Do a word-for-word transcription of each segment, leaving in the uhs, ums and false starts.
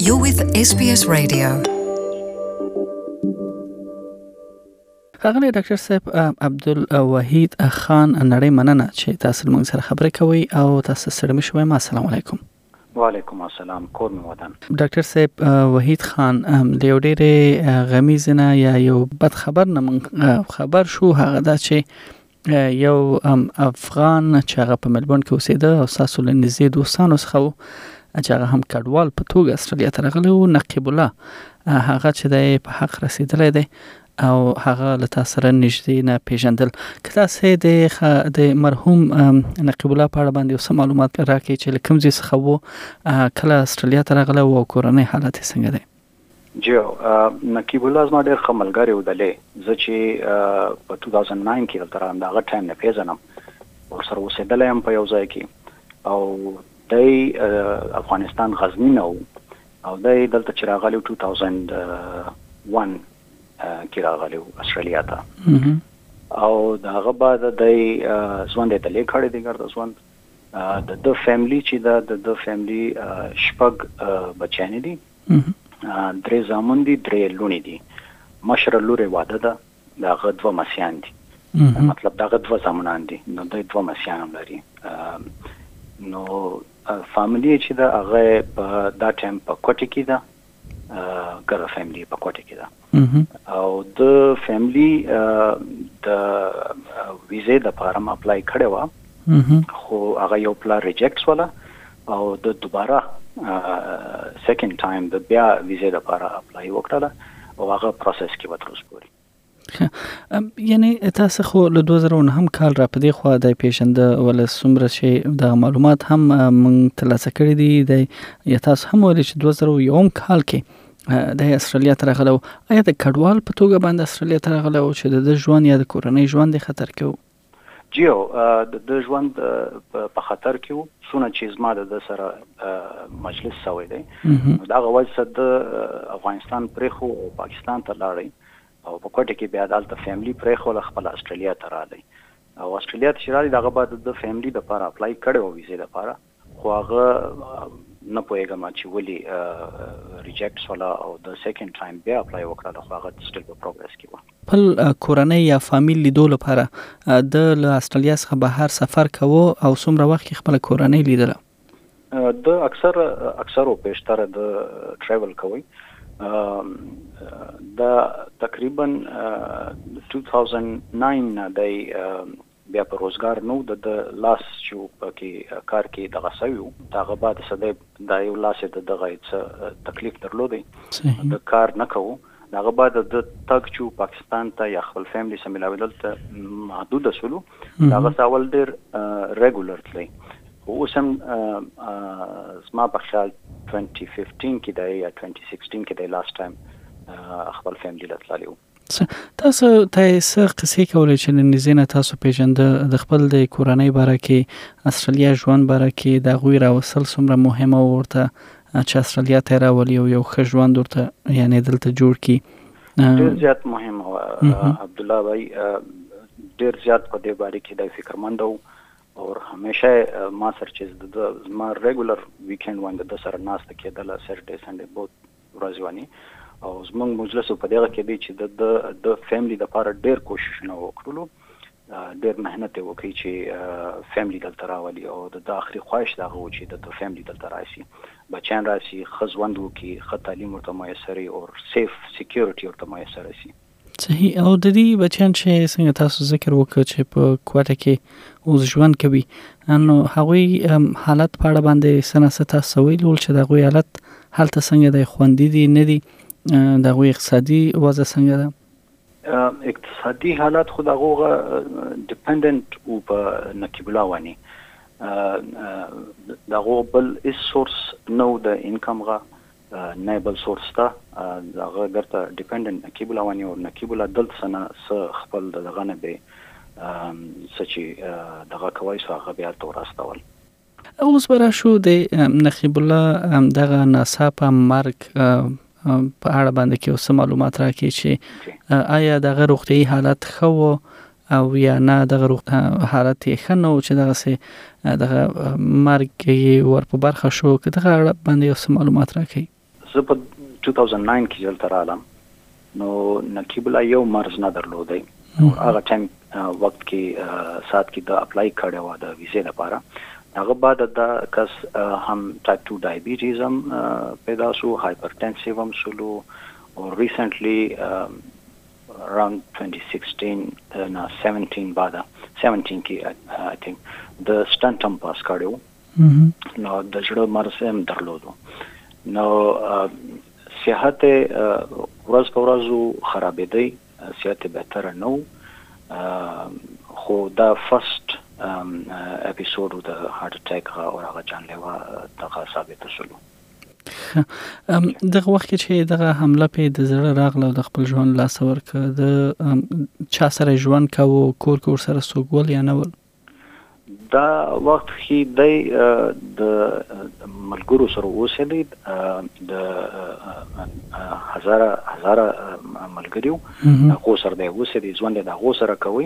You're with S B S Radio. ښاغلی ډاکټر صاحب عبدالوحید خان نړۍ مننه چې تاسو موږ سره خبرې کوئ او تاسو سره مې شوم. السلام علیکم. وعلیکم السلام. کور مې ودان. ډاکټر صاحب وحید خان له یو ډېرې غمیزه نه یا یو بد خبر نه خبر شو، هغه دا چې یو افغان چې هغه په ملبورن کې اوسېده او تاسو له نږدې دوستانو څخه و چې هغه هم کډوال په توګه استرالیا ته راغلی و، نقیب الله، هغه چې دی په حق رسېدلی دی او هغه له تاسو سره نږدې نه پیژندل. که تاسو د مرحوم نقیب الله په اړه باندې څه معلومات راکړئ چې له کوم ځای څخه و، کله استرالیا ته راغلی او کورنۍ حالت یې څنګه دی؟ جی، نقیب الله زما ډېر ښه ملګری و دلی. زه چې په دوه زره نو کې دلته راغلم، د هغه ټایم نه پیژنم، ورسره اوسېدلی یم په یو ځای کې، او دی افغانستان غزني نه و او دی دلته چې راغلی و دوه زره یک کې راغلی و استرالیا ته، او د هغه بعد دی ژوند یې دلې کړی دی، ګرده ژوند. د ده فیملی چې ده، د ده فیملی شپږ بچیانې دي، درې زامن دي، درې لوڼې دي. مشره لور یې واده ده، د هغه دوه مسیان دي، مطلب د هغه دوه زامنان دي، نو دوی دوه مسیان هم لري. نو فیملی چې ده هغه په دا ټایم په کوټې کې ده، ګرده فیملی په کوټې کې ده، او د فیملی د ویزې دپاره م اپلای کړې وه، خو هغه یو پلا ریجیکټ شوله او د دوباره سیکنډ ټایم د بیا ویزې دپاره اپلای وکړله او هغه پروسس کې به تر اوسه پورې. یعنی تاسو خو له دوه زره نهم کال را په دې خوا د پیژنده ول څومره چې د معلومات هم موږ ترلاسه کړي دي، د یا تاسو هم ویلي چې دوه زره یو کال کې د استرالیا ته راغلی و. آیا د کډوال په توګه باندې استرالیا ته راغلی و چې د ده ژوند یا د کورنۍ ژوند یې خطر کې و؟ جی، د ده ژوند په خطر کې و، څونه چې زما د ده سره مجلس سوی دی. د هغه وجه څخه د افغانستان پرېښو او پاکستان ته لاړی، او په کوټه کې بیا دلته فیملی پرېښوله، خپل استرالیا ته راغلی. او استرالیا ته چې راغلی د هغه بعد د فیملی دپاره اپلای کړی و ویزې دپاره، خو هغه نه پوهېږم چې ولې ریجیکټ شوله او د سیکنډ ټایم بیا اپلای وکړله، خو هغه سټیل په پروګرس کې وه. خپل کورنۍ یا فامیل لیدو لپاره د له استرالیا څخه بهر سفر کوو او څومره وخت کې خپله کورنۍ لیدله؟ د اکثر اکثرو بیشتره د ټریول کوي. دا تقریبا دوه زره نو نه دی بیا په روزګار نو د لاس چې پکې کار کې دغه سوي و، د هغه بعد څه دی دا یو لاس یې د دغه څه تکلیف درلودی، د کار نه کوو. د هغه بعد د تګ چې پاکستان ته یا خپل فیملی سره ملاوېدل ته محدوده شولو، د هغه څه اول ډېر ریګولر تللی، خو اوس هم زما په خیال دوه زره پنځه کې دی یا دوه زره شپږ کې دی لاست ټایم خپل فیملی له تللی و. تاسو ته څه قصې کولی چې له نږدې نه تاسو پیژنده، د خپل د کورنۍ باره کې، استرالیا ژوند باره کې، د هغوی راوستل څومره مهمه و ورته چې استرالیا ته یې راولي او یو ښه ژوند ورته یعنې دلته جوړ کړي؟ ډېر زیات مهمه وه عبدالله بھائی، ډېر زیات په دې باره کې دی فکرمنده و، او همیشه ما سره چې د زما ریګولر ویکینډ باندې د سره ناسته کېدله، سیټرډې سنډې بوت ورځې وانې، او زموږ مجلس په دغه کې دی چې د فیملی دپاره ډېر کوششونه وکړلو، ډېر محنت یې وکړي چې فیملی دلته راولي، او د ده آخري خواهش د هغه و چې د فیملی دلته راشي، بچیان راشي، ښه ژوند وکړي، ښه تعلیم ورته میسر وي، او سیف سیکیورټي ورته میسره شي. صحیح. او د دې بچیان چې څنګه تاسو ذکر وکړ چې په کوټه کې اوس ژوند کوي، نو هغوی حالت په اړه باندې څه نه څه تاسو ویلي ول چې د هغوی حالت هلته څنګه دی، خوندي دي نه دي، د هغوی اقتصادي وضع څنګه ده؟ اقتصادي حالت خو د هغوغه ډیپنډنټ و په نقیب الله باندې، د هغو بل هېڅ سورس نه و د انکم غه، نه بل سورس ته، د هغه ګرته ډیپنډنټ نقیب الله باندې، او نقیب الله دلته څه نه څه خپل د دغه نه به څه چې دغه کوی سو هغه بیا هلته ورستول. اوس به راشو د نقیب الله دغه ناڅاپه مرګ په اړه باندې کې اوس معلومات راکړي چې آیا دغه روغتیایي حالت ښه و او یا نه دغه حالت یې ښه نه و چې دغسې دغه مرګ یې ور په برخه شو، که دغه اړه باندې یو څه معلومات راکړئ. زه په two thousand nine کې دلته رالم نو نقیب الله یو مرز نه درلودی هغه ټایم وخت کې سات کې د اپلای کړو و د ویزې لپاره هغه بعد د کس هم ټایپ two ډایبټیز هم پیدا شو هایپرټنسیو هم شلو او ریسنټلی around twenty sixteen نه seventeen بعد seventeen کې I think د سټنټ هم پاس کړو نو د جوړ مرز هم درلودو نو صحت ورځ په ورځ خرابېدی صحت بهتر نو خو دا فرست اپیسود د هارت اٹیک او هغه جانلیوا دغه ثابت شول دغه وخت چې دغه حمله په د زړه راغله د خپل ژوند لاس ورکړ د چا سره ژوند کاوه کور کور سره سوګول یا نه ول دا وخت کې د د ملګرو سره اوسېدل د هزار هزار ملګریو هغه سره د اوسېدل ژوند د هغه سره کوي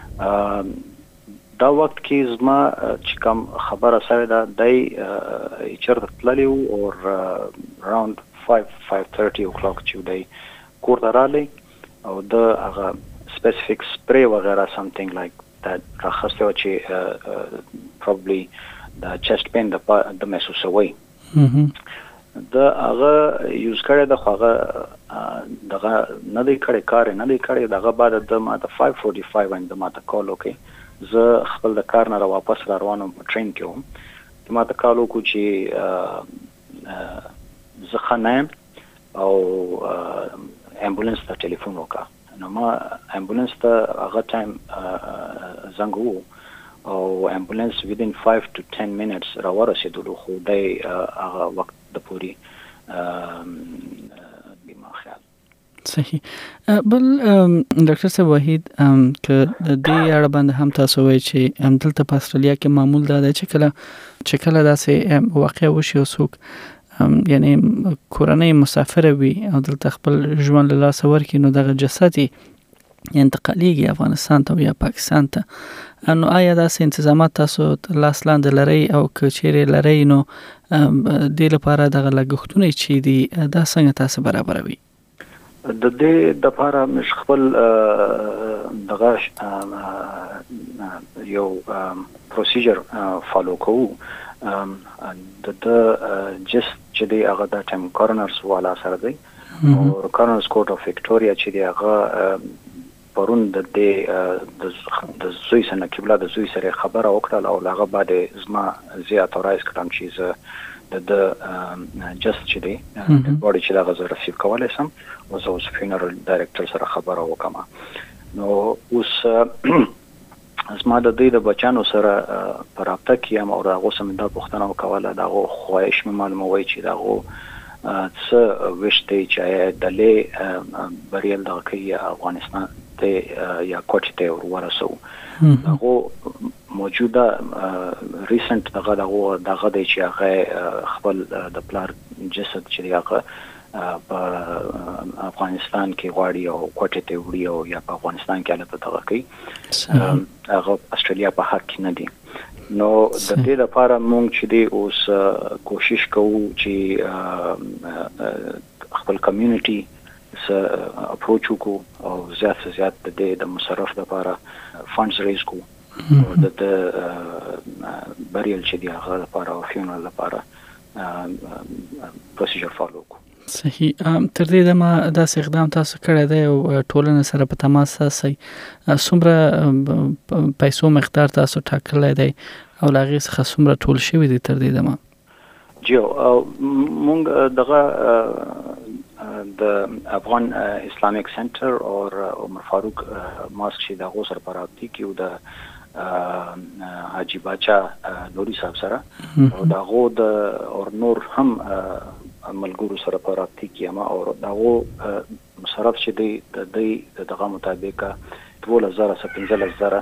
دا وخت کې زما چې کوم خبره سره دا دای چیرته تللی او راوند five five thirty o'clock چې دای کور ته رالی او د هغه سپیسیفیک سپری وغیرہ something like that راخسته چې probably د chest pain د د محسوسوي د هغه یوز کړی د هغه دغه نه دی کړی کار نه دی کړی دغه بعد د ماته five forty-five باندې ماته کال وکړي زه خپل د کار نه واپس را روانم په ټرین کې وم ماته کال وکړو چې زه خنایم او امبولانس ته ټلیفون وکړه نو ما امبولانس ته هغه ټایم زنګ وو او امبولانس within five to ten minutes را ورسېدلو خو دی هغه وخت د پوری بیمه خیال صحیح بل ډاکټر صاحب وحید که د دې اړه باندې هم تاسو وایي چې هم دلته په استرالیا کې معمول دا دی چې کله چې کله داسې واقع وشي او څوک یعنی کورنۍ مسافر وي او دلته خپل ژوند له لاسه ورکړي نو دغه جسد انتقالیږي افغانستان ته یا پاکستان ته نو آیا داسې انتظامات تاسو لاس لاندې لرئ او که چیرې لرئ نو دې لپاره دغه لګښتونه چې دي دا څنګه تاسو برابروي د دې د لپاره مش خپل دغه یو پروسیجر فالو کوو د د جست چې دی هغه د ټایم کورنرز والا سره دی او کورنرز کورټ اف وکټوريا چې دی هغه پرون د دې د زوی سره کېبلا د زوی سره خبره وکړه او هغه بعد زما زیات اورایز کړم چې د جست چې دی بورډ چې دا غزه رسیب کولای سم او زه اوس فینرل ډایریکټر سره خبره وکم نو اوس اسما د دې د بچانو سره پر رابطه کې هم او هغه سم د پښتنو وکواله دا خواهش مې معلوموي چې دا څه وشته چې د لې بریل د کوي افغانستان ته یا کوټ ته ورسو هغه موجوده ریسنت دغه دغه دغه د چې هغه خپل د پلار جسد چې هغه په افغانستان کې غواړي او کوټه ته وړي او یا په افغانستان کې البته دغه کوي هغه استرالیا په حق کې نه دي نو د دې لپاره موږ چې دی اوس کوشش کوو چې خپل کمیونټي س اپروچ وکړو او زیات زیات د دې د مصرف لپاره فاندز ریز کو او د بریل چې دی هغه لپاره او فیونرل لپاره پروسیجر فالو کو صحیح تر دې دمه داسې اقدام تاسو کړی دی او ټولنه سره په تماس ساسي څومره پیسو مقدار تاسو ټاکلی دی او لاغي څخه څومره ټول شوی دی تر دې دمه جو مونږ دغه د افغان اسلامیک سنټر او عمر فاروق ماسک چې د غوسر پر رابطه کې او د حاجی باچا نوري صاحب سره او د غو د اور نور هم ملګرو سره په رابطه کې ما او دغه مصرف چې دی د دې دغه مطابق دوه هزار پنځه هزار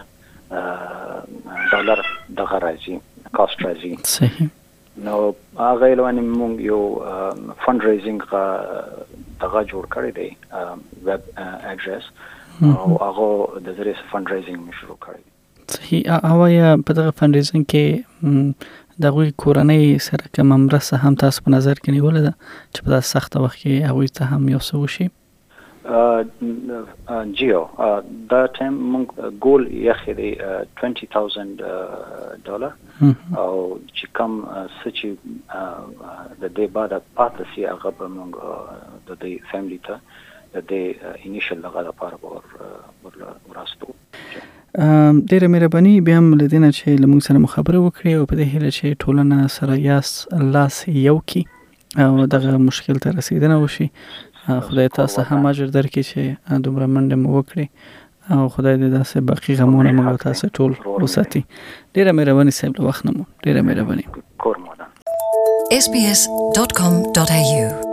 ډالر دغه راځي کاست راځي صحیح نو هغه لوانه موږ یو فند ریزینګ دغه جوړ کړی دی ویب اډرس او هغه د زری فند ریزینګ شروع کړی صحیح او یا په دغه فند ریزینګ کې د غوي کورنۍ سره کوم مرسته هم تاسو په نظر کې نیولې ده چې په داسې سخت وخت کې هغوی ته هم یو څه وشي؟ جیو دا ټایم موږ ګول یې خېری twenty thousand ډالر او چې کم څه چې د دې بعد پاتې سي هغه به موږ د دې فیملی ته د دې انیشل لغه لپاره ور ورستو. ډیره مهرباني بیا هم لدینه چې لمونږ سره مخابره وکړي او په دې هیله چې ټولنه سره یاس لاس یو کی او دغه مشکل ته رسیدنه وشي. خدای تاسو هم اجر درکړي چې دومره منډه مو وکړي او خدای دې داسې باقي غمونه موږ تاسو ټول وساتي. ډیره مهرباني صاحب له وخت نه مو ډیره مهرباني. کور مو ده. s b s dot com dot a u